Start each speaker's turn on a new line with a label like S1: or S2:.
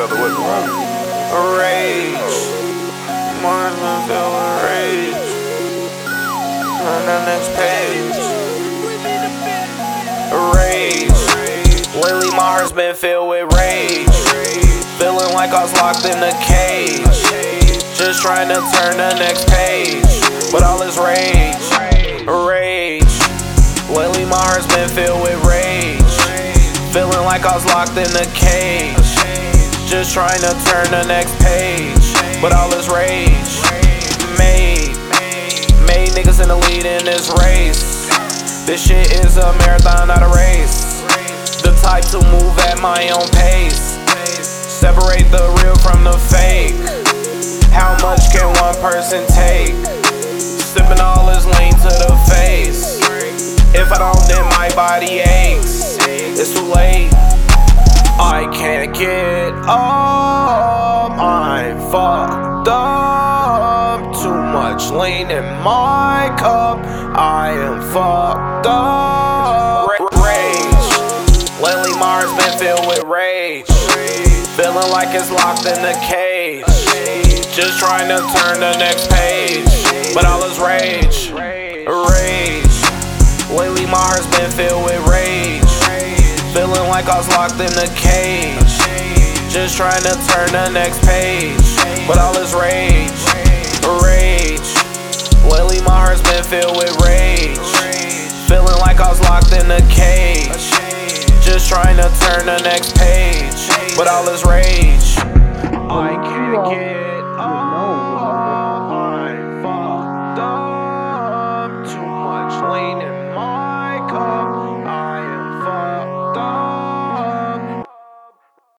S1: other way around.
S2: Rage. Mars been filled with rage. On the next page. Rage. Lately my heart's been filled with rage. Feeling like I was locked in a cage. Just trying to turn the next page. But all this rage. Rage. Lately my heart's been filled with rage. Feeling like I was locked in a cage. Just trying to turn the next page. But all this rage. Made niggas in the lead in this race. This shit is a marathon, not a race. The type to move at my own pace. Separate the real from the fake. How much can one person take? Sipping all this lean to the face. If I don't, then my body aches. It's too late. I can't get up. I'm fucked up. Too much lean in my cup. I am fucked up. Rage. Lately my heart's been filled with rage. Feeling like it's locked in the cage. Just trying to turn the next page. But all is rage. Rage. Lately my heart's been filled with rage. Feeling like I was locked in a cage. Just trying to turn the next page. But all is rage. Rage. Lately my heart's been filled with rage. Feeling like I was locked in a cage. Just trying to turn the next page. But all is rage. I can't get